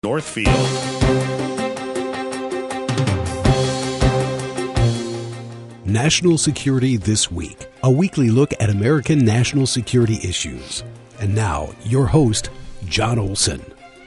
Northfield. National Security This Week, a weekly look at American national security issues. And now, your host, John Olson.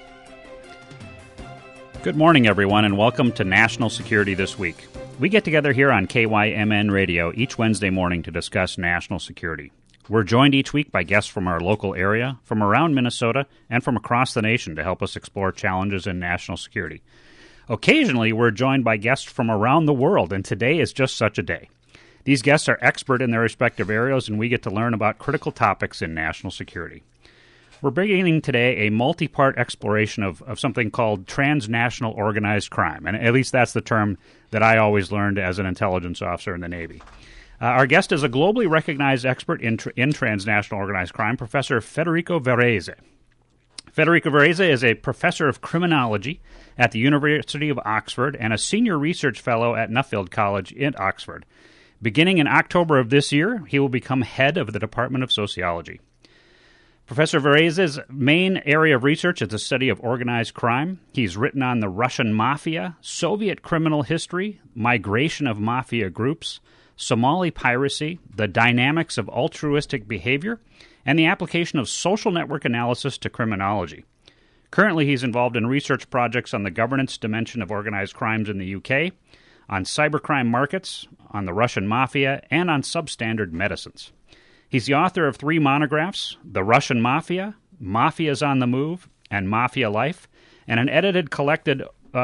Good morning, everyone, and welcome to National Security This Week. We get together here on KYMN Radio each Wednesday morning to discuss national security. We're joined each week by guests from our local area, from around Minnesota, and from across the nation to help us explore challenges in national security. Occasionally, we're joined by guests from around the world, and today is just such a day. These guests are expert in their respective areas, and we get to learn about critical topics in national security. We're beginning today a multi-part exploration of something called transnational organized crime, and at least that's the term that I always learned as an intelligence officer in the Navy. Our guest is a globally recognized expert in transnational organized crime, Professor Federico Varese. Federico Varese is a professor of criminology at the University of Oxford and a senior research fellow at Nuffield College in Oxford. Beginning in October of this year, he will become head of the Department of Sociology. Professor Varese's main area of research is the study of organized crime. He's written on the Russian mafia, Soviet criminal history, migration of mafia groups, Somali piracy, the dynamics of altruistic behavior, and the application of social network analysis to criminology. Currently, he's involved in research projects on the governance dimension of organized crimes in the UK, on cybercrime markets, on the Russian mafia, and on substandard medicines. He's the author of 3 monographs, The Russian Mafia, Mafias on the Move, and Mafia Life, and an edited collected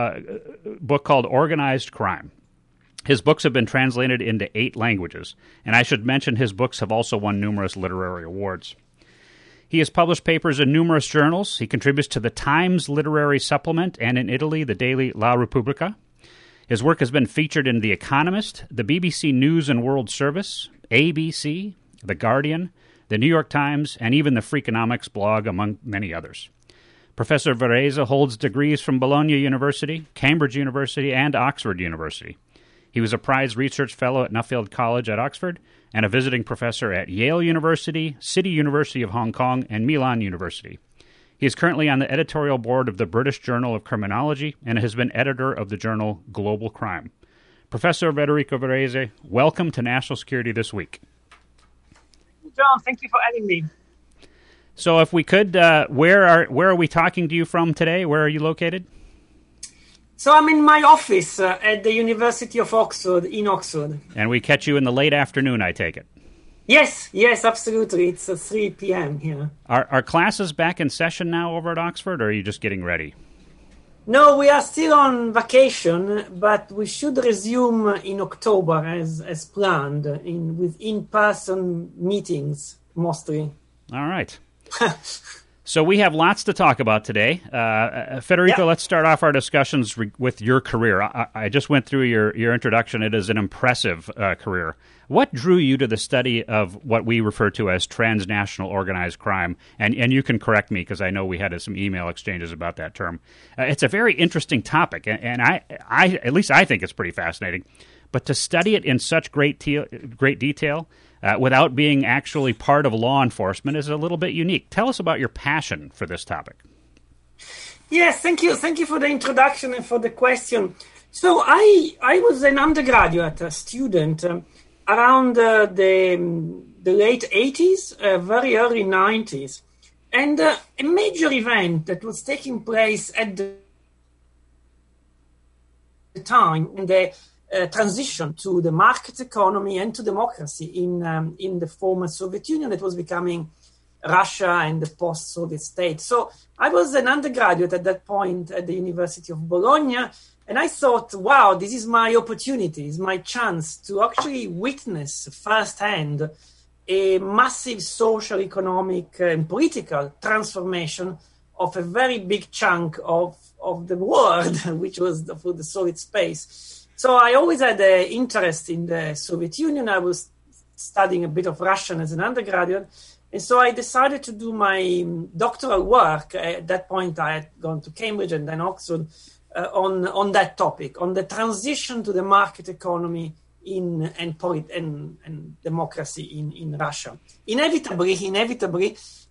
book called Organized Crime. His books have been translated into 8 languages, and I should mention his books have also won numerous literary awards. He has published papers in numerous journals. He contributes to the Times Literary Supplement and in Italy, the daily La Repubblica. His work has been featured in The Economist, the BBC News and World Service, ABC, The Guardian, the New York Times, and even the Freakonomics blog, among many others. Professor Varese holds degrees from Bologna University, Cambridge University, and Oxford University. He was a prize research fellow at Nuffield College at Oxford and a visiting professor at Yale University, City University of Hong Kong, and Milan University. He is currently on the editorial board of the British Journal of Criminology and has been editor of the journal Global Crime. Professor Federico Varese, welcome to National Security This Week. John, thank you for having me. So if we could, where are we talking to you from today? Where are you located? So I'm in my office at the University of Oxford, in Oxford. And we catch you in the late afternoon, I take it. Yes, absolutely. It's 3 p.m. here. Are classes back in session now over at Oxford, or are you just getting ready? No, we are still on vacation, but we should resume in October as planned, with in-person meetings, mostly. All right. So we have lots to talk about today. Federico, Let's start off our discussions with your career. I just went through your introduction. It is an impressive career. What drew you to the study of what we refer to as transnational organized crime? And you can correct me because I know we had some email exchanges about that term. It's a very interesting topic, and I at least I think it's pretty fascinating. But to study it in such great detail without being actually part of law enforcement is a little bit unique. Tell us about your passion for this topic. Yes, thank you. Thank you for the introduction and for the question. So I was an undergraduate student around the late 80s, very early 90s. And a major event that was taking place at the time in the transition to the market economy and to democracy in the former Soviet Union that was becoming Russia and the post-Soviet state. So I was an undergraduate at that point at the University of Bologna, and I thought, wow, this is my opportunity, is my chance to actually witness firsthand a massive social, economic, and political transformation of a very big chunk of the world, which was for the Soviet space. So I always had an interest in the Soviet Union. I was studying a bit of Russian as an undergraduate. And so I decided to do my doctoral work. At that point, I had gone to Cambridge and then Oxford on that topic, on the transition to the market economy and democracy in Russia. Inevitably,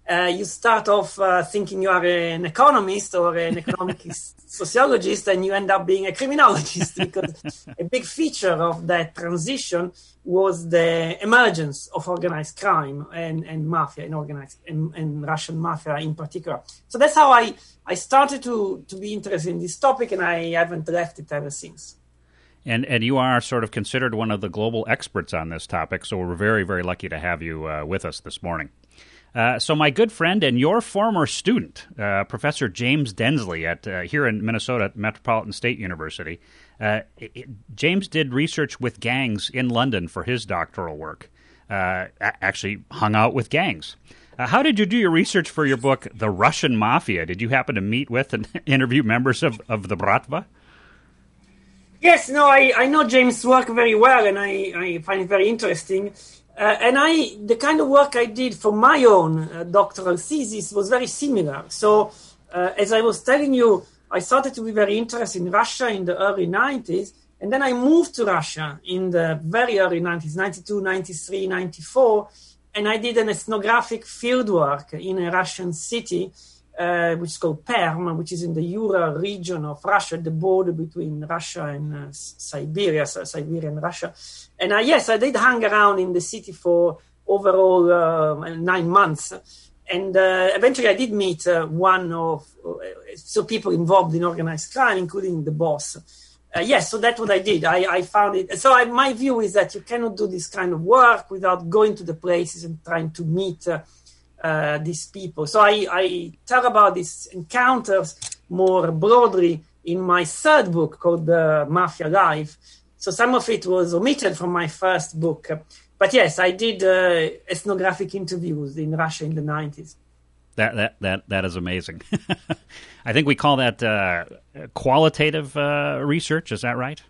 You start off thinking you are an economist or an economic sociologist, and you end up being a criminologist, because a big feature of that transition was the emergence of organized crime and mafia and Russian mafia in particular. So that's how I started to be interested in this topic, and I haven't left it ever since. And you are sort of considered one of the global experts on this topic, so we're very, very lucky to have you with us this morning. So my good friend and your former student, Professor James Densley here in Minnesota at Metropolitan State University, James did research with gangs in London for his doctoral work, actually hung out with gangs. How did you do your research for your book, The Russian Mafia? Did you happen to meet with and interview members of the Bratva? Yes, no, I know James' work very well, and I find it very interesting. And the kind of work I did for my own doctoral thesis was very similar. So, as I was telling you, I started to be very interested in Russia in the early 90s, and then I moved to Russia in the very early 90s, 92, 93, 94, and I did an ethnographic fieldwork in a Russian city, which is called Perm, which is in the Ural region of Russia, the border between Russia and Siberia and Russia. And I did hang around in the city for overall 9 months. And eventually I did meet people involved in organized crime, including the boss. So that's what I did. I found it. So my view is that you cannot do this kind of work without going to the places and trying to meet these people. So I tell about these encounters more broadly in my third book called Mafia Life. So some of it was omitted from my first book. But yes, I did ethnographic interviews in Russia in the 90s. That is amazing. I think we call that qualitative research. Is that right?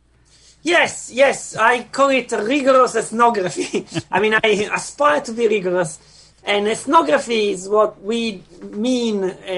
Yes. I call it rigorous ethnography. I mean, I aspire to be rigorous. And ethnography is what we mean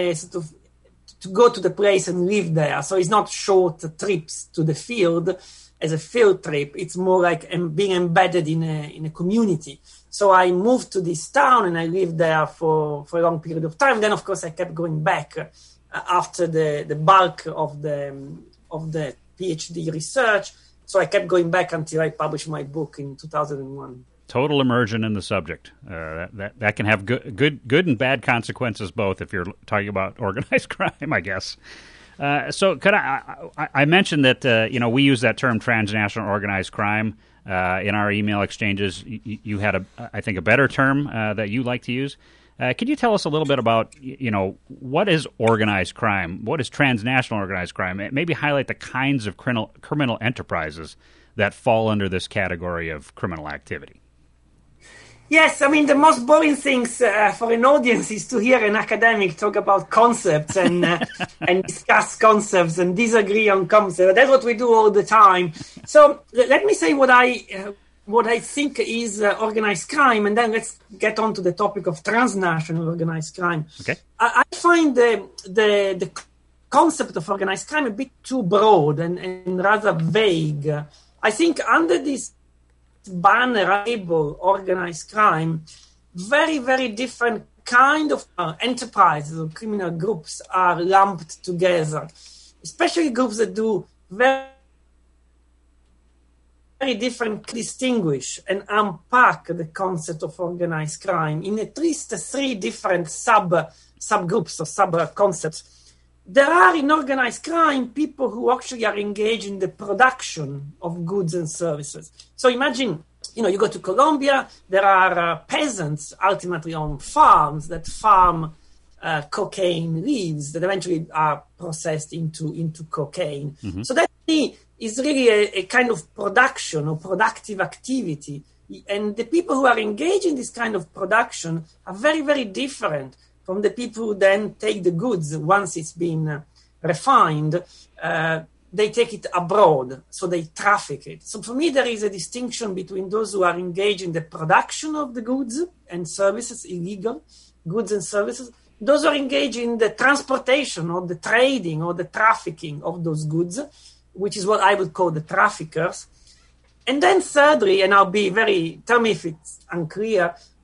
to go to the place and live there. So it's not short trips to the field as a field trip. It's more like being embedded in a community. So I moved to this town and I lived there for a long period of time. Then, of course, I kept going back after the bulk of the PhD research. So I kept going back until I published my book in 2001. Total immersion in the subject. That can have good and bad consequences both if you're talking about organized crime, I guess. So could I mentioned that we use that term transnational organized crime in our email exchanges. You had I think a better term that you like to use. Could you tell us a little bit about what is organized crime? What is transnational organized crime? Maybe highlight the kinds of criminal enterprises that fall under this category of criminal activity. Yes, I mean, the most boring things for an audience is to hear an academic talk about concepts and discuss concepts and disagree on concepts. That's what we do all the time. So let me say what I think is organized crime, and then let's get on to the topic of transnational organized crime. Okay. I find the concept of organized crime a bit too broad and rather vague. I think under this banner label organized crime, very, very different kind of enterprises or criminal groups are lumped together, especially groups that do very, very different, distinguish and unpack the concept of organized crime in at least 3 different subgroups or sub-concepts. There are in organized crime people who actually are engaged in the production of goods and services. So imagine, you go to Colombia, there are peasants ultimately on farms that farm cocaine leaves that eventually are processed into cocaine. Mm-hmm. So that is really a kind of production or productive activity. And the people who are engaged in this kind of production are very, very different from the people who then take the goods once it's been refined. They take it abroad, so they traffic it. So for me, there is a distinction between those who are engaged in the production of the goods and services, illegal goods and services, those who are engaged in the transportation or the trading or the trafficking of those goods, which is what I would call the traffickers. And then thirdly, and tell me if it's unclear,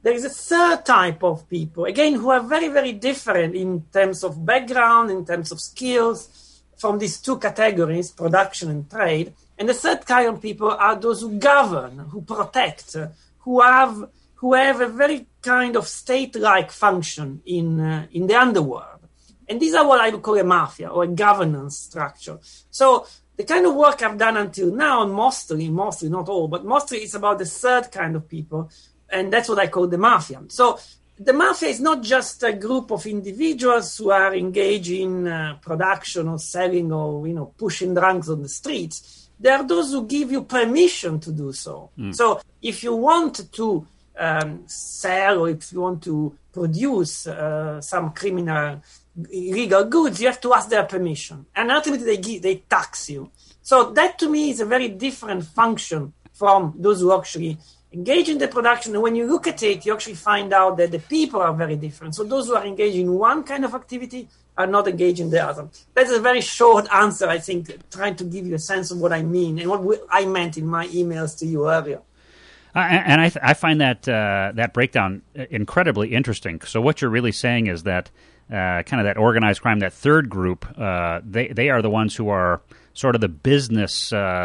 there is a third type of people, again, who are very, very different in terms of background, in terms of skills, from these two categories, production and trade. And the third kind of people are those who govern, who protect, who have a very kind of state-like function in the underworld. And these are what I would call a mafia or a governance structure. So the kind of work I've done until now, mostly, not all, but mostly it's about the third kind of people. And that's what I call the mafia. So the mafia is not just a group of individuals who are engaged in production or selling or, pushing drugs on the streets. They are those who give you permission to do so. So if you want to sell or if you want to produce some criminal illegal goods, you have to ask their permission. And ultimately, they tax you. So that, to me, is a very different function from those who actually engage in the production. And when you look at it, you actually find out that the people are very different. So those who are engaged in one kind of activity are not engaged in the other. That's a very short answer, I think, trying to give you a sense of what I mean and what I meant in my emails to you earlier. And I find that breakdown incredibly interesting. So what you're really saying is that kind of that organized crime, that third group, they are the ones who are sort of the business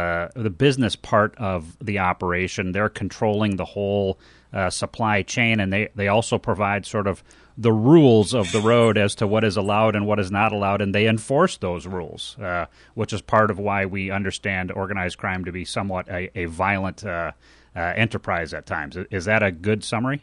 part of the operation. They're controlling the whole supply chain, and they also provide sort of the rules of the road as to what is allowed and what is not allowed, and they enforce those rules, which is part of why we understand organized crime to be somewhat a violent enterprise at times. Is that a good summary?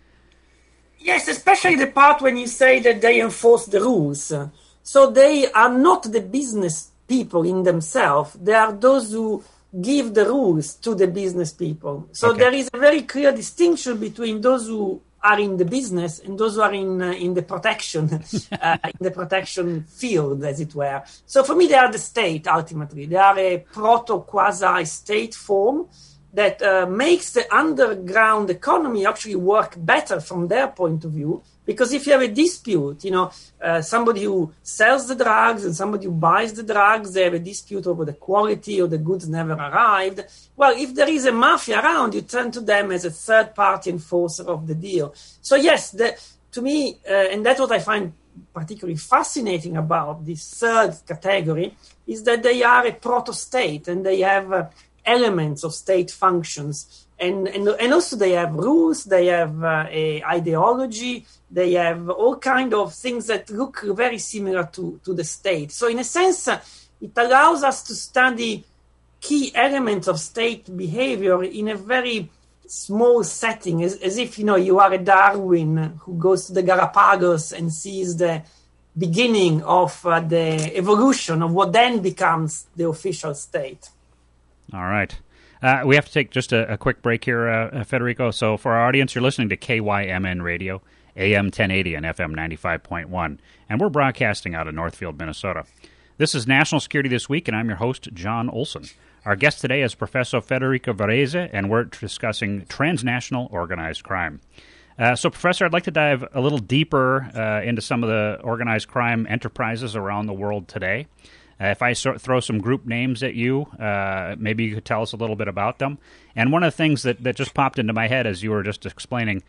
Yes, especially the part when you say that they enforce the rules. So they are not the business people in themselves. They are those who give the rules to the business people. So There is a very clear distinction between those who are in the business and those who are in the protection, in the protection field, as it were. So for me, they are the state, ultimately. They are a proto-quasi-state form that makes the underground economy actually work better from their point of view. Because if you have a dispute, somebody who sells the drugs and somebody who buys the drugs, they have a dispute over the quality or the goods never arrived. Well, if there is a mafia around, you turn to them as a third-party enforcer of the deal. So yes, to me, and that's what I find particularly fascinating about this third category, is that they are a proto-state and they have elements of state functions. And also they have rules, they have a ideology, they have all kind of things that look very similar to the state. So in a sense, it allows us to study key elements of state behavior in a very small setting, as if, you are a Darwin who goes to the Galapagos and sees the beginning of the evolution of what then becomes the official state. All right. We have to take just a quick break here, Federico. So for our audience, you're listening to KYMN Radio, AM 1080 and FM 95.1, and we're broadcasting out of Northfield, Minnesota. This is National Security This Week, and I'm your host, John Olson. Our guest today is Professor Federico Varese, and we're discussing transnational organized crime. So, Professor, I'd like to dive a little deeper into some of the organized crime enterprises around the world today. If I throw some group names at you, maybe you could tell us a little bit about them. And one of the things that just popped into my head as you were just explaining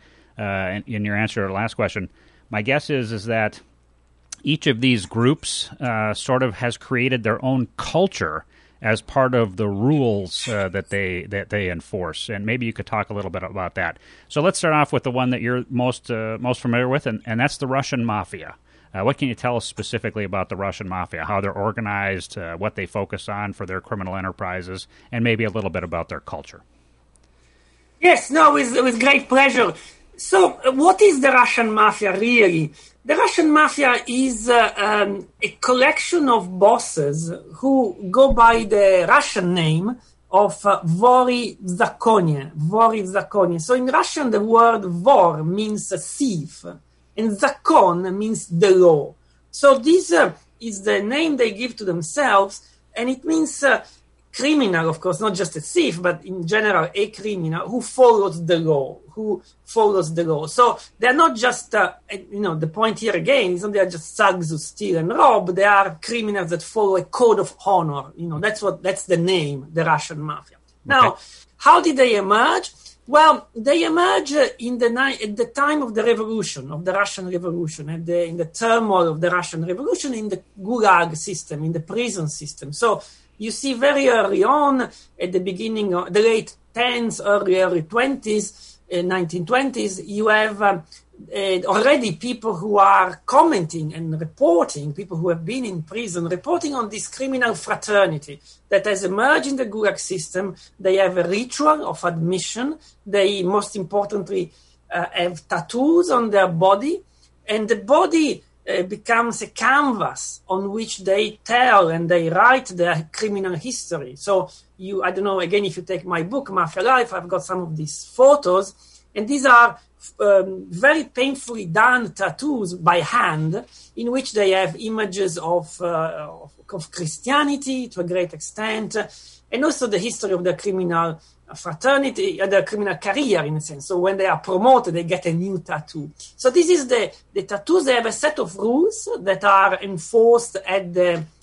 in your answer to the last question, my guess is that each of these groups sort of has created their own culture as part of the rules that they enforce. And maybe you could talk a little bit about that. So let's start off with the one that you're most familiar with, and that's the Russian Mafia. What can you tell us specifically about the Russian Mafia, how they're organized, what they focus on for their criminal enterprises, and maybe a little bit about their culture? Yes, with great pleasure. So what is the Russian Mafia really? The Russian Mafia is a collection of bosses who go by the Russian name of Vori v Zakonie. So in Russian, the word vor means a thief, and Zakon means the law. So this is the name they give to themselves, and it means criminal, of course, not just a thief, but in general, a criminal who follows the law, So they're not just, the point here again is not they're just thugs who steal and rob. They are criminals that follow a code of honor. That's the name, the Russian Mafia. Now, how did they emerge? Well, they emerge at the time of the revolution, of the Russian Revolution, in the turmoil of the Russian Revolution, in the Gulag system, in the prison system. So you see very early on, at the beginning of the late 10s, early 20s, 1920s, you have already people who are commenting and reporting, people who have been in prison, reporting on this criminal fraternity that has emerged in the Gulag system. They have a ritual of admission. They, most importantly, have tattoos on their body, and the body becomes a canvas on which they tell and they write their criminal history. So I don't know, again, if you take my book, Mafia Life, I've got some of these photos, and these are very painfully done tattoos by hand, in which they have images of Christianity to a great extent, and also the history of the criminal fraternity, the criminal career in a sense. So when they are promoted, they get a new tattoo. So this is the tattoos. They have a set of rules that are enforced and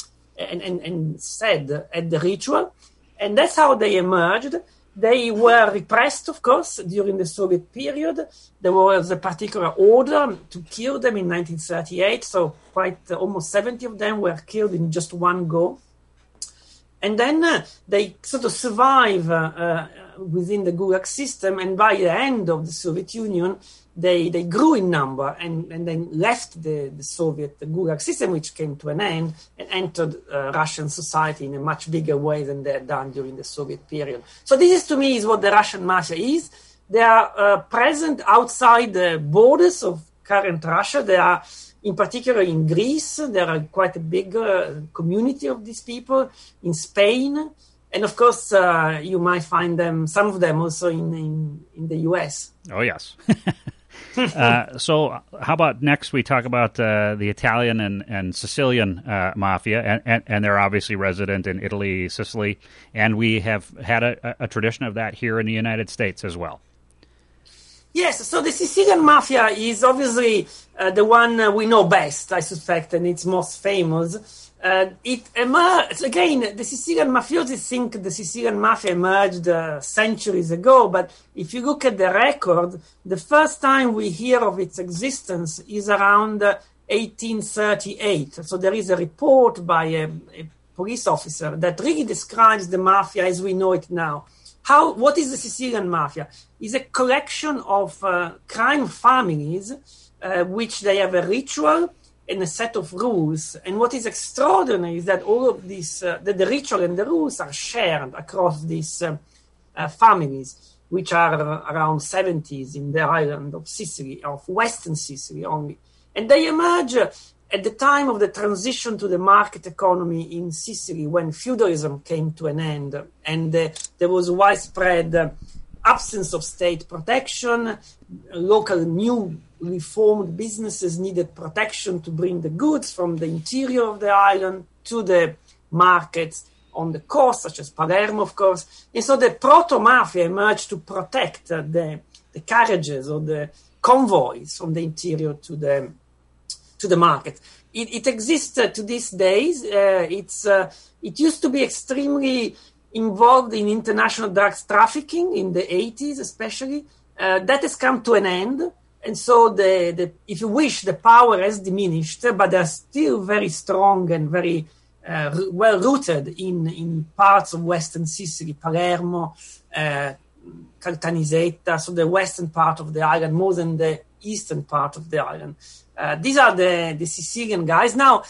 said at the ritual, and that's how they emerged. They were repressed, of course, during the Soviet period. There was a particular order to kill them in 1938, so almost 70 of them were killed in just one go. And then they sort of survive within the Gulag system, and by the end of the Soviet Union, they grew in number and then left the Gulag system, which came to an end, and entered Russian society in a much bigger way than they had done during the Soviet period. So this, to me, is what the Russian mafia is. They are present outside the borders of current Russia. They are, in particular, in Greece. There are quite a big community of these people. In Spain, and of course, you might find some of them also in the U.S. Oh yes. So how about next we talk about the Italian and Sicilian mafia, and they're obviously resident in Italy, Sicily, and we have had a tradition of that here in the United States as well. Yes, so the Sicilian mafia is obviously the one we know best, I suspect, and it's most famous. It emerged, again, the Sicilian mafiosi think the Sicilian mafia emerged centuries ago, but if you look at the record, the first time we hear of its existence is around 1838. So there is a report by a police officer that really describes the mafia as we know it now. What is the Sicilian mafia? It's a collection of crime families, which they have a ritual and a set of rules. And what is extraordinary is that all of these, the ritual and the rules are shared across these families, which are around 70s in the island of Sicily, of Western Sicily only. And they emerge at the time of the transition to the market economy in Sicily, when feudalism came to an end, and there was widespread absence of state protection. Local new reformed businesses needed protection to bring the goods from the interior of the island to the markets on the coast, such as Palermo, of course. And so the proto-mafia emerged to protect the carriages or the convoys from the interior to the market. It exists to these days. It used to be extremely involved in international drugs trafficking in the 80s, especially. That has come to an end. And so, if you wish, the power has diminished, but they're still very strong and very well rooted in parts of Western Sicily, Palermo, Caltanissetta, so the western part of the island, more than the eastern part of the island. These are the Sicilian guys. Now,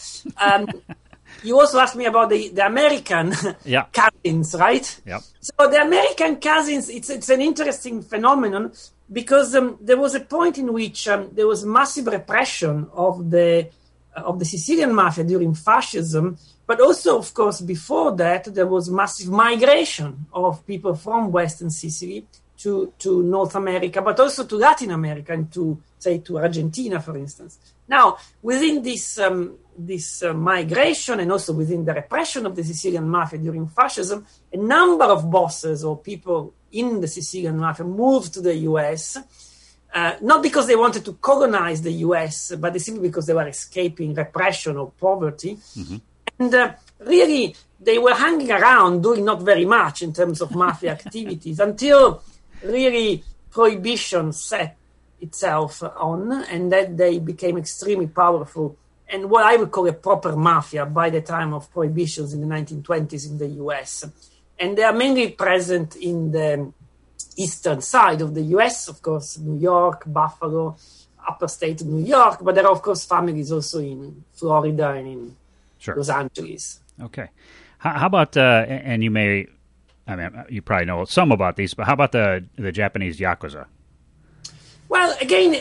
you also asked me about the American cousins, right? Yep. So the American cousins, it's an interesting phenomenon, because there was a point in which there was massive repression of the Sicilian mafia during fascism, but also, of course, before that, there was massive migration of people from Western Sicily to North America, but also to Latin America and to Argentina, for instance. Now, within this migration and also within the repression of the Sicilian mafia during fascism, a number of bosses or people in the Sicilian mafia moved to the U.S., not because they wanted to colonize the U.S., but simply because they were escaping repression or poverty. Mm-hmm. And really, they were hanging around, doing not very much in terms of mafia activities until really prohibition set itself on, and that they became extremely powerful and what I would call a proper mafia by the time of prohibitions in the 1920s in the US. And they are mainly present in the eastern side of the US, of course, New York, Buffalo, upper state of New York, but there are, of course, families also in Florida and in Los Angeles. Okay. How about, and you probably know some about these, but how about the Japanese Yakuza? Well, again,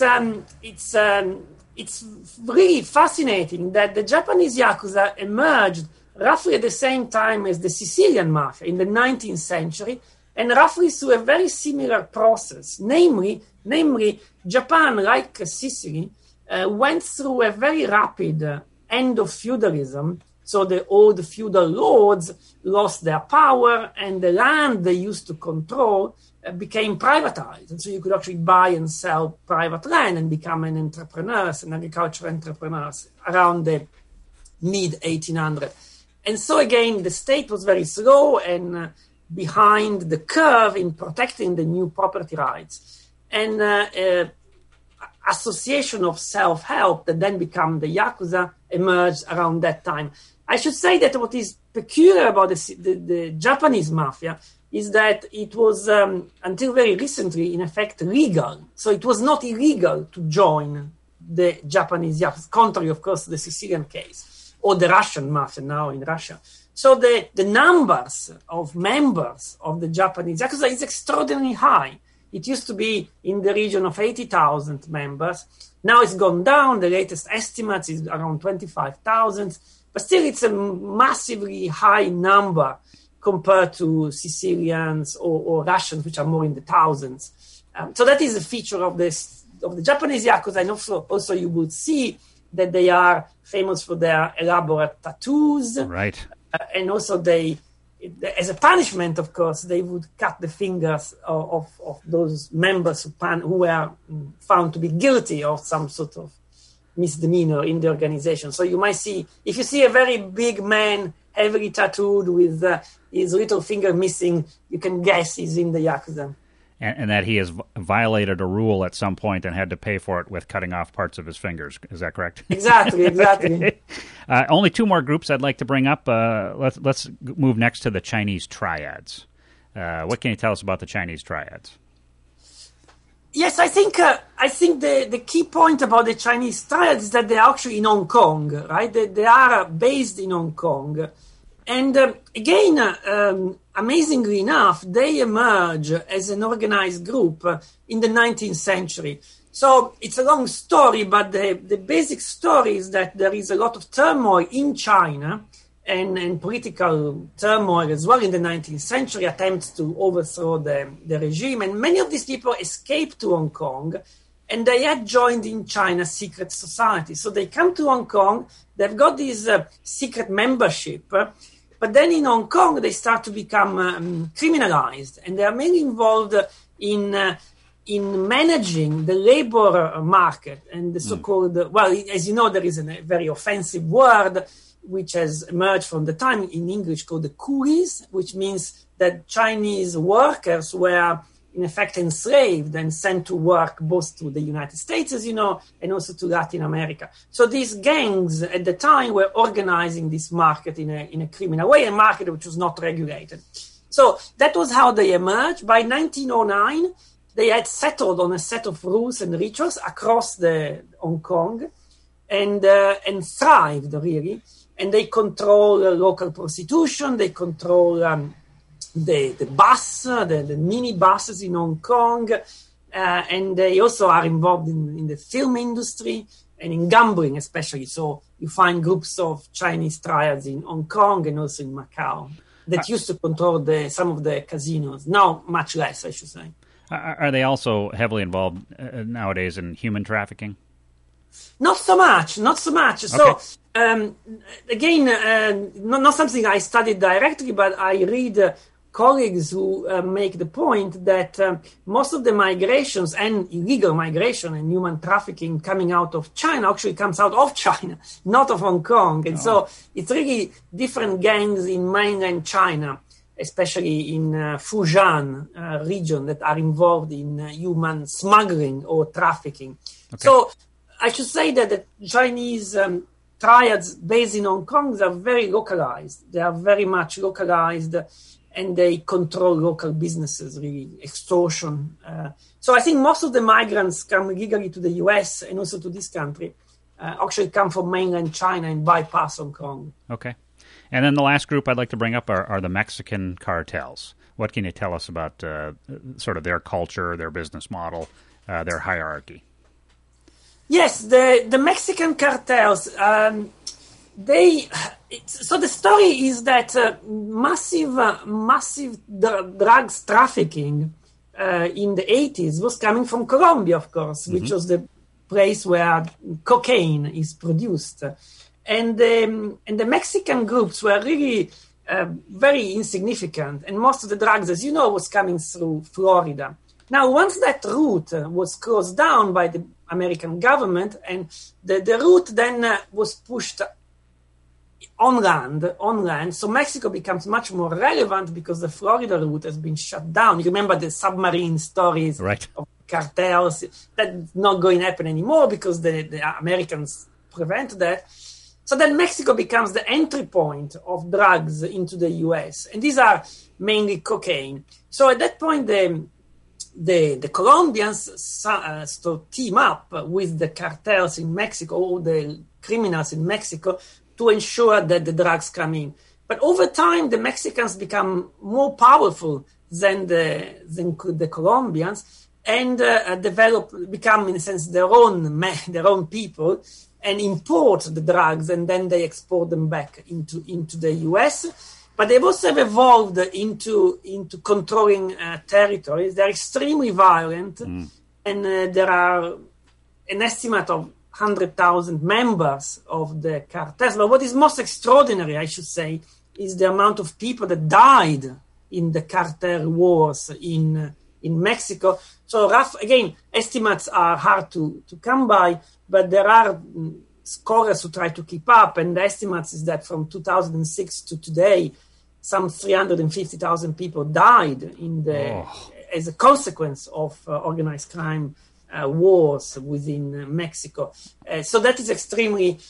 it's really fascinating that the Japanese Yakuza emerged roughly at the same time as the Sicilian Mafia in the 19th century, and roughly through a very similar process. Namely, Japan, like Sicily, went through a very rapid end of feudalism. So the old feudal lords lost their power, and the land they used to control became privatized. And so you could actually buy and sell private land and become an agricultural entrepreneur around the mid-1800s. And so again, the state was very slow and behind the curve in protecting the new property rights. And association of self-help that then became the Yakuza emerged around that time. I should say that what is peculiar about the Japanese mafia is that it was, until very recently, in effect, legal. So it was not illegal to join the Japanese Yakuza, contrary, of course, to the Sicilian case, or the Russian mafia now in Russia. So the numbers of members of the Japanese Yakuza is extraordinarily high. It used to be in the region of 80,000 members. Now it's gone down. The latest estimates is around 25,000. But still, it's a massively high number compared to Sicilians or Russians, which are more in the thousands. So that is a feature of the Japanese Yakuza. And also you would see that they are famous for their elaborate tattoos. Right. And also as a punishment, of course, they would cut the fingers of those members who were found to be guilty of some sort of misdemeanor in the organization. So you might see, if you see a very big man, heavily tattooed with his little finger missing, you can guess he's in the Yakuza. And that he has violated a rule at some point and had to pay for it with cutting off parts of his fingers. Is that correct? Exactly. Only two more groups I'd like to bring up. Let's move next to the Chinese triads. What can you tell us about the Chinese triads? Yes, I think the key point about the Chinese triads is that they are actually in Hong Kong, right? They are based in Hong Kong. And again, amazingly enough, they emerge as an organized group in the 19th century. So it's a long story, but the basic story is that there is a lot of turmoil in China and political turmoil as well in the 19th century, attempts to overthrow the regime. And many of these people escaped to Hong Kong, and they had joined in China's secret society. So they come to Hong Kong, they've got this secret membership, but then in Hong Kong, they start to become criminalized, and they are mainly involved in managing the labor market and the so-called, as you know, there is a very offensive word which has emerged from the time in English called the coolies, which means that Chinese workers were in effect enslaved and sent to work both to the United States, as you know, and also to Latin America. So these gangs at the time were organizing this market in a criminal way, a market which was not regulated. So that was how they emerged. By 1909, they had settled on a set of rules and rituals across the Hong Kong and thrived, really. And they control local prostitution, they control the bus, the mini buses in Hong Kong, and they also are involved in the film industry and in gambling especially. So you find groups of Chinese triads in Hong Kong and also in Macau that used to control some of the casinos. Now much less, I should say. Are they also heavily involved nowadays in human trafficking? Not so much. Okay. So, again, not something I studied directly, but I read colleagues who make the point that most of the migrations and illegal migration and human trafficking coming out of China actually comes out of China, not of Hong Kong. And so it's really different gangs in mainland China. especially in Fujian region, that are involved in human smuggling or trafficking. Okay. So I should say that the Chinese triads based in Hong Kong are very localized. They are very much localized, and they control local businesses, really, extortion. So I think most of the migrants come legally to the US and also to this country, actually come from mainland China and bypass Hong Kong. Okay. And then the last group I'd like to bring up are the Mexican cartels. What can you tell us about sort of their culture, their business model, their hierarchy? Yes, the Mexican cartels, so the story is that massive drugs trafficking in the 80s was coming from Colombia, of course, which was the place where cocaine is produced. And the Mexican groups were really very insignificant, and most of the drugs, as you know, was coming through Florida. Now, once that route was closed down by the American government, and the route then was pushed on land, so Mexico becomes much more relevant because the Florida route has been shut down. You remember the submarine stories of cartels? That's not going to happen anymore because the Americans prevent that. So then Mexico becomes the entry point of drugs into the US, and these are mainly cocaine. So at that point, the Colombians team up with the cartels in Mexico, or the criminals in Mexico, to ensure that the drugs come in. But over time, the Mexicans become more powerful than the Colombians, and become, in a sense, their own people, and import the drugs, and then they export them back into the US. But they've also evolved into controlling territories. They're extremely violent, and there are an estimate of 100,000 members of the cartels. But what is most extraordinary, I should say, is the amount of people that died in the cartel wars in Mexico. So again, estimates are hard to come by, but there are scholars who try to keep up, and the estimates is that from 2006 to today, some 350,000 people died as a consequence of organized crime wars within Mexico. So that is extremely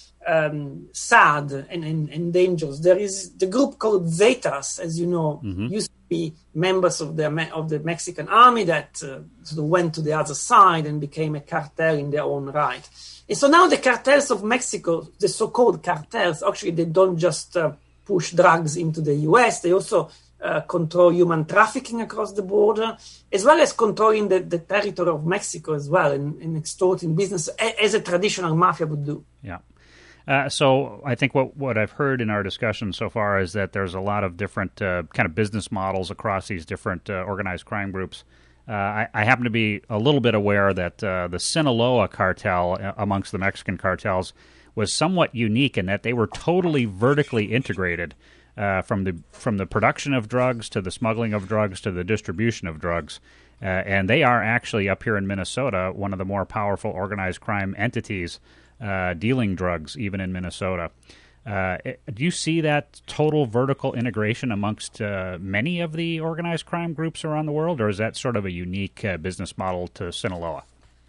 sad and dangerous. There is the group called Zetas, as you know, used to be members of the Mexican army that sort of went to the other side and became a cartel in their own right. And so now the cartels of Mexico, the so-called cartels, actually they don't just push drugs into the US, they also control human trafficking across the border, as well as controlling the territory of Mexico as well, and extorting business as a traditional mafia would do. Yeah. So I think what I've heard in our discussion so far is that there's a lot of different kind of business models across these different organized crime groups. I happen to be a little bit aware that the Sinaloa cartel amongst the Mexican cartels was somewhat unique in that they were totally vertically integrated, from the production of drugs to the smuggling of drugs to the distribution of drugs. And they are actually, up here in Minnesota, one of the more powerful organized crime entities dealing drugs, even in Minnesota. Do you see that total vertical integration amongst many of the organized crime groups around the world, or is that sort of a unique business model to Sinaloa?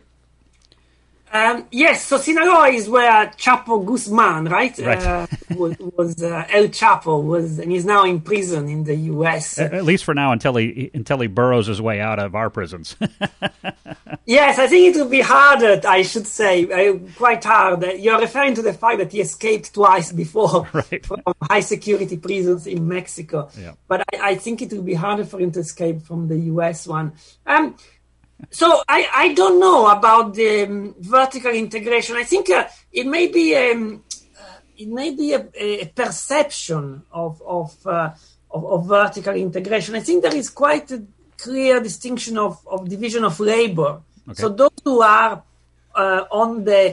Yes, so Sinaloa is where Chapo Guzman, right? Was El Chapo and he's now in prison in the U.S. At least for now, until he burrows his way out of our prisons. Yes, I think it will be harder. I should say quite hard. You're referring to the fact that he escaped twice before from high security prisons in Mexico. Yeah. But I think it will be harder for him to escape from the U.S. one. So I don't know about the vertical integration. I think it may be a perception of vertical integration. I think there is quite a clear distinction of division of labor. Okay. So those who are on the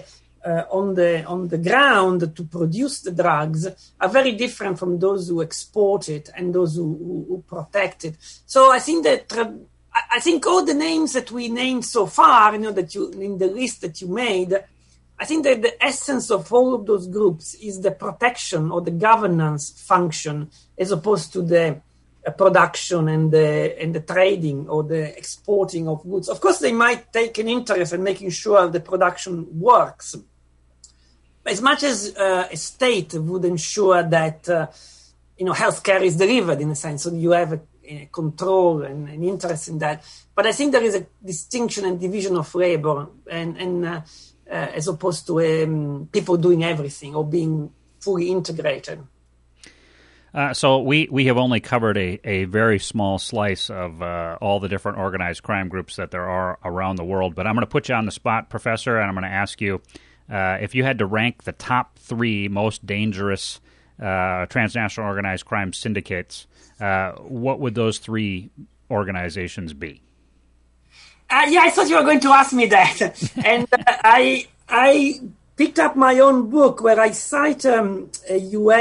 ground to produce the drugs are very different from those who export it and those who protect it. So I think that. I think all the names that we named so far, that you in the list that you made, I think that the essence of all of those groups is the protection or the governance function, as opposed to the production and the trading or the exporting of goods. Of course, they might take an interest in making sure the production works, as much as a state would ensure that healthcare is delivered in a sense, so you have a control and an interest in that. But I think there is a distinction and division of labor, and as opposed to people doing everything or being fully integrated. So we have only covered a very small slice of all the different organized crime groups that there are around the world. But I'm going to put you on the spot, Professor, and I'm going to ask you if you had to rank the top 3 most dangerous transnational organized crime syndicates, what would those 3 organizations be? Yeah, I thought you were going to ask me that. And I picked up my own book where I cite a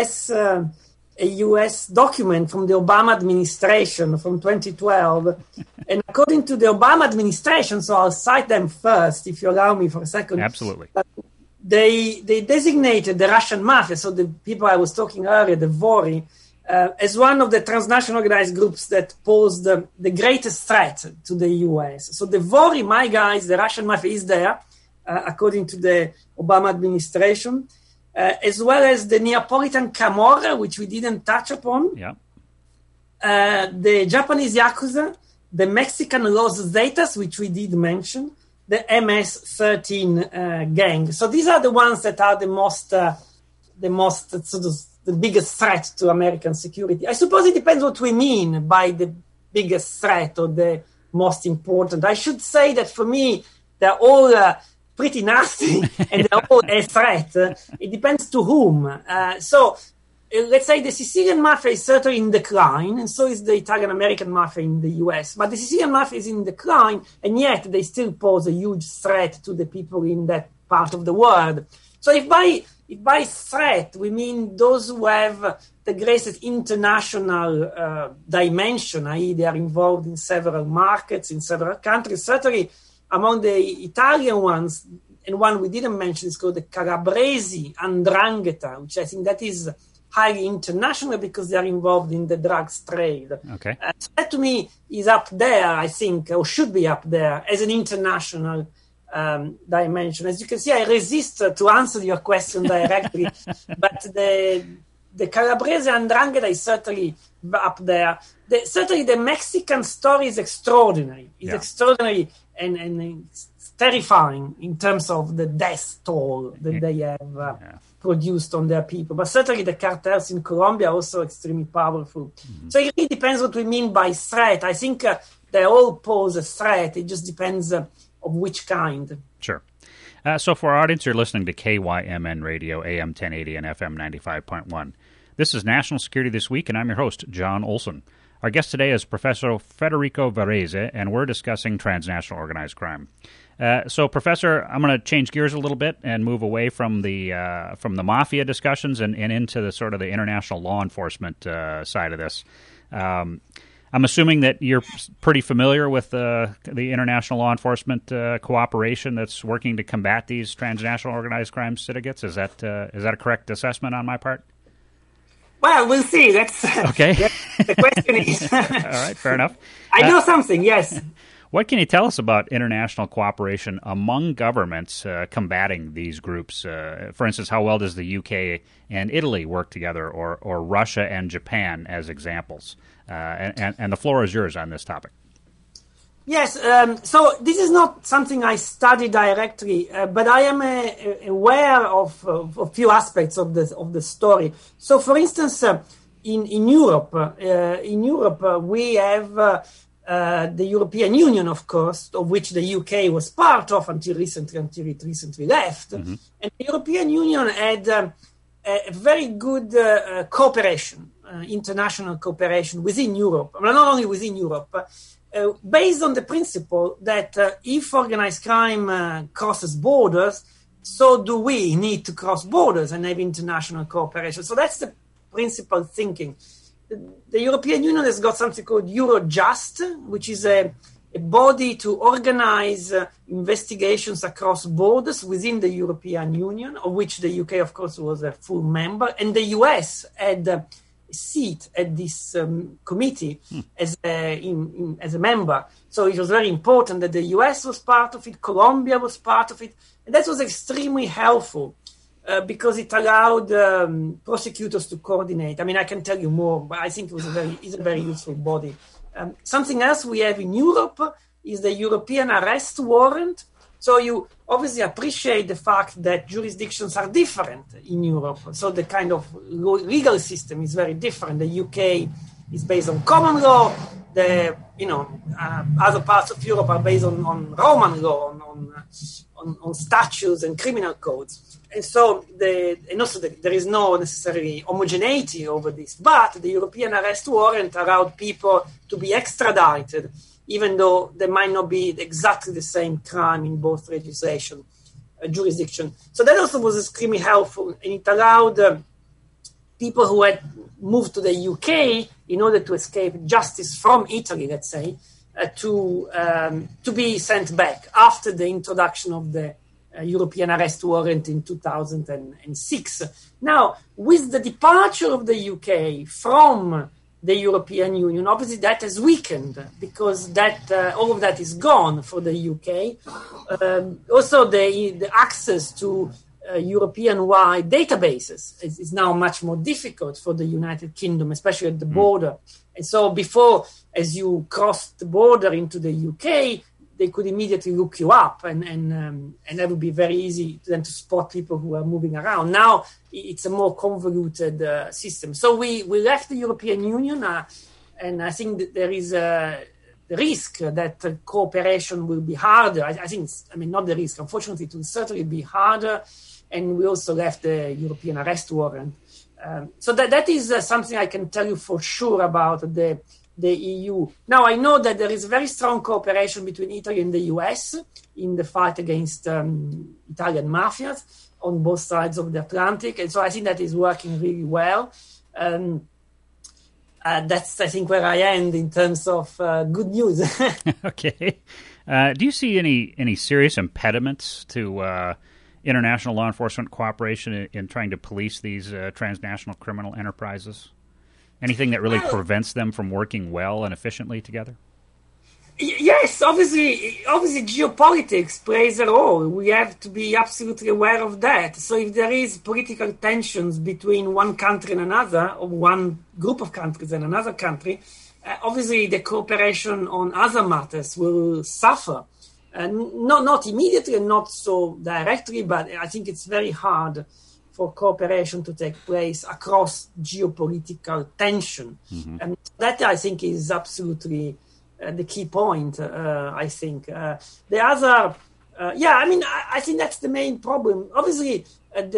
U.S. document from the Obama administration from 2012. And according to the Obama administration, so I'll cite them first, if you allow me for a second. Absolutely. They designated the Russian mafia, so the people I was talking earlier, the VORI, as one of the transnational organized groups that posed the greatest threat to the U.S. So the VORI, my guys, the Russian mafia is there, according to the Obama administration, as well as the Neapolitan Camorra, which we didn't touch upon, the Japanese Yakuza, the Mexican Los Zetas, which we did mention, the MS-13 gang. So these are the ones that are the most sort of the biggest threat to American security. I suppose it depends what we mean by the biggest threat or the most important. I should say that for me, they're all pretty nasty and they're all a threat. It depends to whom. So let's say the Sicilian mafia is certainly in decline, and so is the Italian-American mafia in the US. But the Sicilian mafia is in decline, and yet they still pose a huge threat to the people in that part of the world. So if by threat we mean those who have the greatest international dimension, i.e. they are involved in several markets, in several countries, certainly among the Italian ones, and one we didn't mention is called the Calabresi 'Ndrangheta, which I think that is highly international because they are involved in the drugs trade. Okay. So that to me is up there, I think, or should be up there as an international dimension. As you can see, I resist to answer your question directly, but the Calabrese 'Ndrangheta is certainly up there. Certainly the Mexican story is extraordinary. It's extraordinary and it's terrifying in terms of the death toll that they have produced on their people. But certainly the cartels in Colombia are also extremely powerful. Mm-hmm. So it really depends what we mean by threat. I think they all pose a threat. It just depends of which kind. Sure. So for our audience, you're listening to KYMN Radio, AM 1080 and FM 95.1. This is National Security This Week, and I'm your host, John Olson. Our guest today is Professor Federico Varese, and we're discussing transnational organized crime. So, Professor, I'm going to change gears a little bit and move away from the mafia discussions and into the sort of the international law enforcement side of this. I'm assuming that you're pretty familiar with the international law enforcement cooperation that's working to combat these transnational organized crime syndicates. Is that a correct assessment on my part? Well, we'll see. That's okay. The question is. All right, fair enough. I know something, yes. What can you tell us about international cooperation among governments combating these groups? For instance, how well does the UK and Italy work together, or Russia and Japan as examples? And the floor is yours on this topic. Yes, so this is not something I study directly, but I am aware of a few aspects of the story. So, for instance, in Europe, we have the European Union, of course, of which the UK was part of until it recently left. Mm-hmm. And the European Union had a very good cooperation, international cooperation within Europe. Well, not only within Europe, based on the principle that if organized crime crosses borders, so do we need to cross borders and have international cooperation. So that's the principal thinking. The European Union has got something called Eurojust, which is a body to organize investigations across borders within the European Union, of which the UK, of course, was a full member. And the US had a seat at this committee as a member. So it was very important that the US was part of it, Colombia was part of it, and that was extremely helpful because it allowed prosecutors to coordinate. I mean, I can tell you more, but I think it's a very useful body. Something else we have in Europe is the European arrest warrant. So you obviously appreciate the fact that jurisdictions are different in Europe. So the kind of legal system is very different. The UK is based on common law. Other parts of Europe are based on Roman law, on statutes and criminal codes. And so there is no necessarily homogeneity over this. But the European arrest warrant allowed people to be extradited, even though there might not be exactly the same crime in both jurisdiction. So that also was extremely helpful, and it allowed people who had moved to the UK in order to escape justice from Italy, let's say, to be sent back after the introduction of the European arrest warrant in 2006. Now, with the departure of the UK from the European Union, obviously that has weakened because all of that is gone for the UK. Also, the access to European-wide databases is now much more difficult for the United Kingdom, especially at the border. And so before, as you crossed the border into the UK, they could immediately look you up, and that would be very easy then to spot people who are moving around. Now it's a more convoluted system. So we left the European Union, and I think that there is the risk that cooperation will be harder. Not the risk. Unfortunately, it will certainly be harder. And we also left the European arrest warrant. So that is something I can tell you for sure about the EU. Now, I know that there is very strong cooperation between Italy and the US in the fight against Italian mafias on both sides of the Atlantic. And so I think that is working really well. That's, I think, where I end in terms of good news. Okay. Do you see any serious impediments to international law enforcement cooperation in trying to police these transnational criminal enterprises? Anything that really prevents them from working well and efficiently together? Yes, obviously geopolitics plays a role. We have to be absolutely aware of that. So if there is political tensions between one country and another, or one group of countries and another country, obviously the cooperation on other matters will suffer. Not immediately and not so directly, but I think it's very hard for cooperation to take place across geopolitical tension. Mm-hmm. And that, I think, is absolutely the key point, I think. The other, I think that's the main problem. Obviously,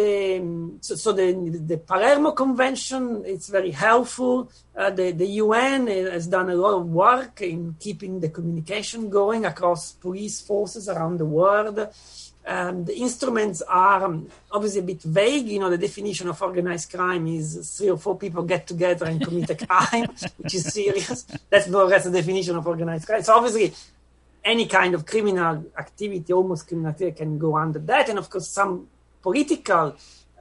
the Palermo Convention, it's very helpful. The UN has done a lot of work in keeping the communication going across police forces around the world. The instruments are obviously a bit vague. The definition of organized crime is 3 or 4 people get together and commit a crime, which is serious. That's more or less the definition of organized crime. So obviously, any kind of criminal activity, almost criminal activity, can go under that. And of course, some political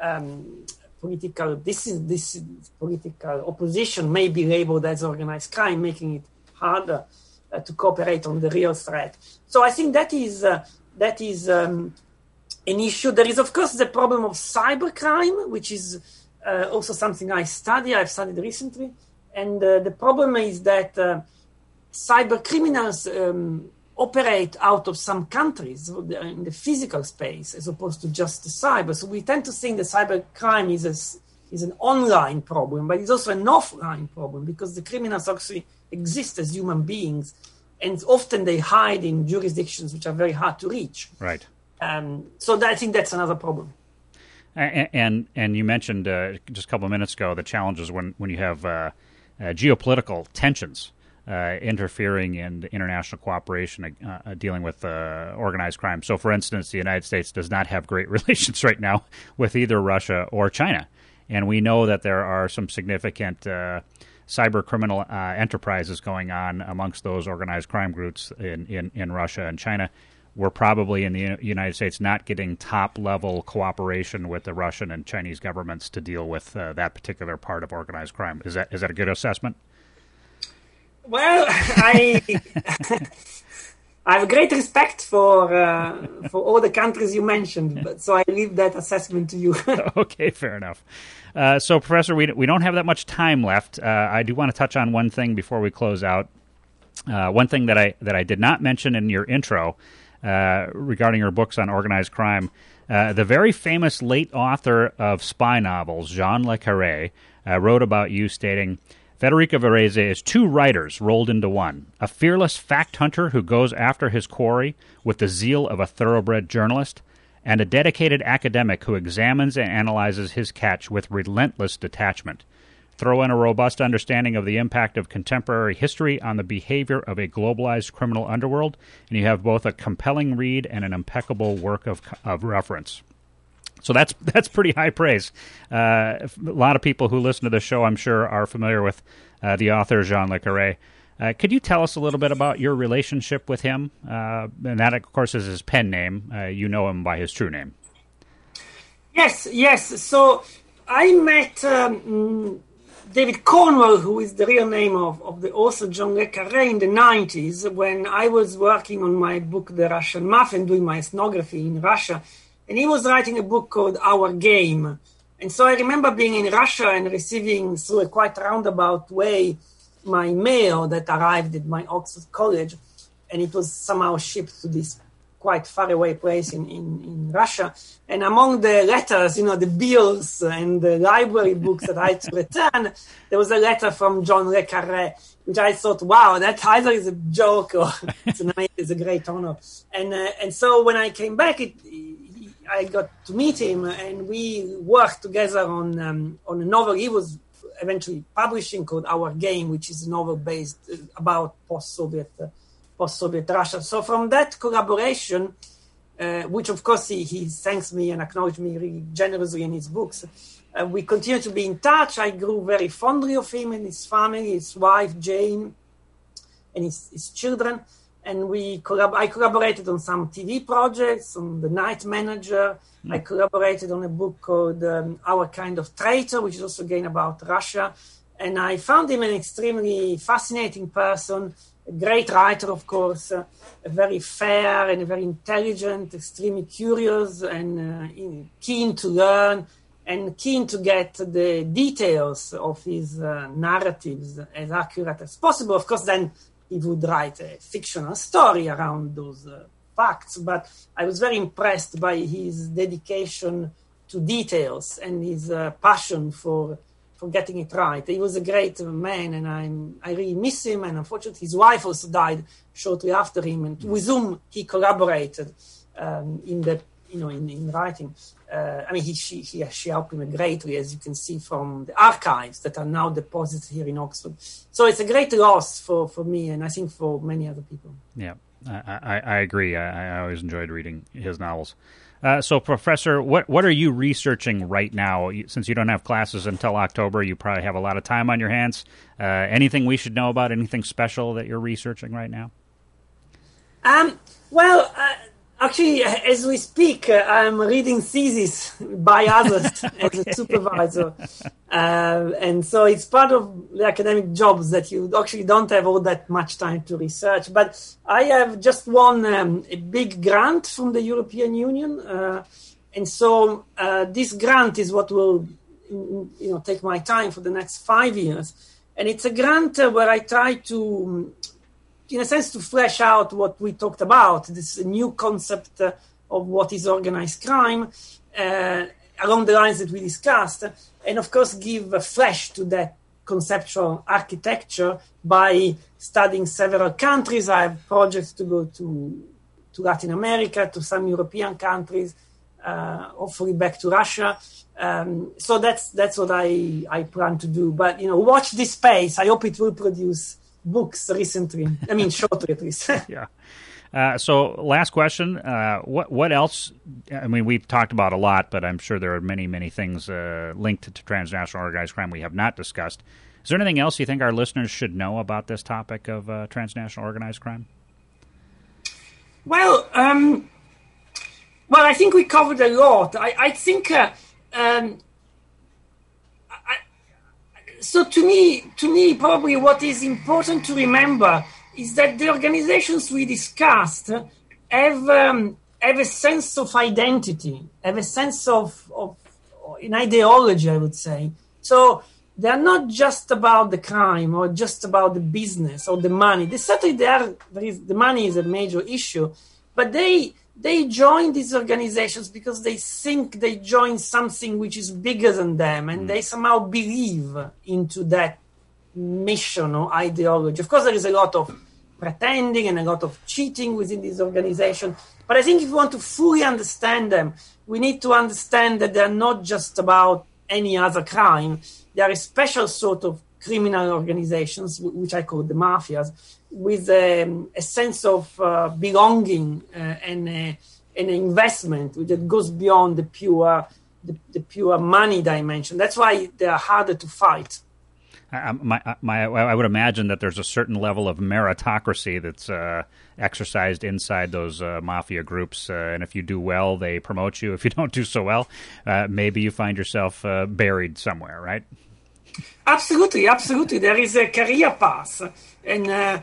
opposition may be labeled as organized crime, making it harder to cooperate on the real threat. So I think that is an issue. There is, of course, the problem of cybercrime, which is also something I've studied recently. And the problem is that cyber criminals operate out of some countries in the physical space as opposed to just the cyber. So we tend to think that cybercrime is an online problem, but it's also an offline problem because the criminals actually exist as human beings. And often they hide in jurisdictions which are very hard to reach. Right. So I think that's another problem. And you mentioned just a couple of minutes ago the challenges when you have geopolitical tensions interfering in international cooperation dealing with organized crime. So, for instance, the United States does not have great relations right now with either Russia or China. And we know that there are some significant cyber criminal enterprises going on amongst those organized crime groups in Russia and China. we're probably in the United States not getting top-level cooperation with the Russian and Chinese governments to deal with that particular part of organized crime. Is that a good assessment? Well, I have great respect for all the countries you mentioned, so I leave that assessment to you. Okay, fair enough. So, Professor, we don't have that much time left. I do want to touch on one thing before we close out. One thing that I did not mention in your intro regarding your books on organized crime, the very famous late author of spy novels, Jean Le Carré, wrote about you stating, Federico Varese is two writers rolled into one, a fearless fact hunter who goes after his quarry with the zeal of a thoroughbred journalist, and a dedicated academic who examines and analyzes his catch with relentless detachment. Throw in a robust understanding of the impact of contemporary history on the behavior of a globalized criminal underworld, and you have both a compelling read and an impeccable work of reference. So that's pretty high praise. A lot of people who listen to the show, I'm sure, are familiar with the author Jean Le Carré. Could you tell us a little bit about your relationship with him? And that, of course, is his pen name. You know him by his true name. Yes. So I met David Cornwell, who is the real name of the author Jean Le Carré, in the 90s, when I was working on my book, The Russian Mafia, and doing my ethnography in Russia. And he was writing a book called Our Game. And so I remember being in Russia and receiving, through a quite roundabout way, my mail that arrived at my Oxford College. And it was somehow shipped to this quite far away place in Russia. And among the letters, the bills and the library books that I had to return, there was a letter from Jean Le Carré, which I thought, wow, that either is a joke or it's a great honor. And so when I came back, I got to meet him, and we worked together on a novel he was eventually publishing called Our Game, which is a novel based about post-Soviet Russia. So from that collaboration, which of course he thanks me and acknowledged me really generously in his books, we continue to be in touch. I grew very fondly of him and his family, his wife Jane, and his children. And I collaborated on some TV projects, on The Night Manager. I collaborated on a book called Our Kind of Traitor, which is also again about Russia. And I found him an extremely fascinating person, a great writer, of course, a very fair and very intelligent, extremely curious and keen to learn and keen to get the details of his narratives as accurate as possible. Of course, then he would write a fictional story around those facts, but I was very impressed by his dedication to details and his passion for getting it right. He was a great man, and I really miss him. And unfortunately, his wife also died shortly after him, and with whom he collaborated in writing. She helped him greatly, as you can see from the archives that are now deposited here in Oxford. So it's a great loss for me, and I think for many other people. Yeah, I agree. I always enjoyed reading his novels. So, Professor, what are you researching right now? Since you don't have classes until October, you probably have a lot of time on your hands. Anything we should know about? Anything special that you're researching right now? Actually, as we speak, I'm reading theses by others as a supervisor. And so it's part of the academic jobs that you actually don't have all that much time to research. But I have just won a big grant from the European Union. And so this grant is what will take my time for the next 5 years. And it's a grant where I try to, in a sense, to flesh out what we talked about, this new concept of what is organized crime, along the lines that we discussed, and of course give a flesh to that conceptual architecture by studying several countries. I have projects to go to Latin America, to some European countries, hopefully back to Russia. So that's what I plan to do. But, watch this space. I hope it will produce books shortly at least. Yeah. So last question, what else? I mean, we've talked about a lot, but I'm sure there are many, many things linked to transnational organized crime we have not discussed. Is there anything else you think our listeners should know about this topic of transnational organized crime? Well, Well, I think we covered a lot. I think so. To me, probably what is important to remember is that the organizations we discussed have a sense of identity, have a sense of an ideology, I would say. So they're not just about the crime or just about the business or the money. Certainly the money is a major issue, but they join these organizations because they think they join something which is bigger than them, and they somehow believe into that mission or ideology. Of course, there is a lot of pretending and a lot of cheating within these organizations, but I think if we want to fully understand them, we need to understand that they're not just about any other crime. They are a special sort of criminal organizations, which I call the mafias, with a sense of belonging and an investment that goes beyond the pure money dimension. That's why they are harder to fight. I would imagine that there's a certain level of meritocracy that's exercised inside those mafia groups, and if you do well, they promote you. If you don't do so well, maybe you find yourself buried somewhere, right? Absolutely. There is a career path, and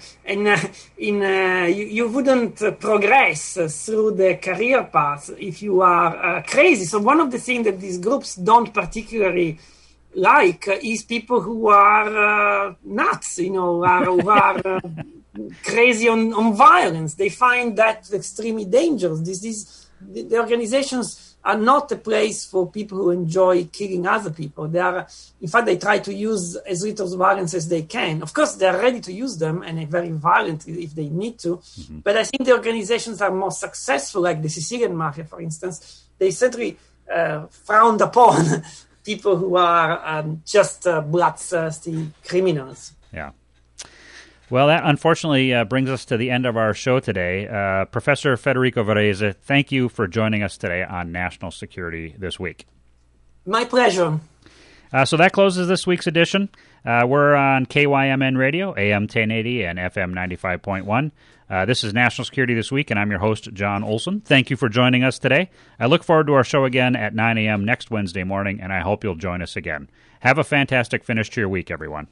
you wouldn't progress through the career path if you are crazy. So one of the things that these groups don't particularly like is people who are nuts, who are crazy on violence. They find that extremely dangerous. The organizations are not a place for people who enjoy killing other people. In fact, they try to use as little violence as they can. Of course, they are ready to use them and very violent if they need to. Mm-hmm. But I think the organizations are more successful, like the Sicilian Mafia, for instance. They certainly frowned upon people who are just bloodthirsty criminals. Yeah. Well, that unfortunately brings us to the end of our show today. Professor Federico Varese, thank you for joining us today on National Security This Week. My pleasure. So that closes this week's edition. We're on KYMN Radio, AM 1080 and FM 95.1. This is National Security This Week, and I'm your host, John Olson. Thank you for joining us today. I look forward to our show again at 9 a.m. next Wednesday morning, and I hope you'll join us again. Have a fantastic finish to your week, everyone.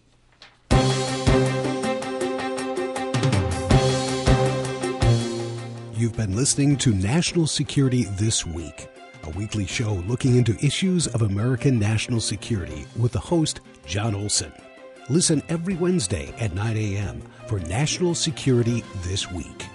You've been listening to National Security This Week, a weekly show looking into issues of American national security with the host, John Olson. Listen every Wednesday at 9 a.m. for National Security This Week.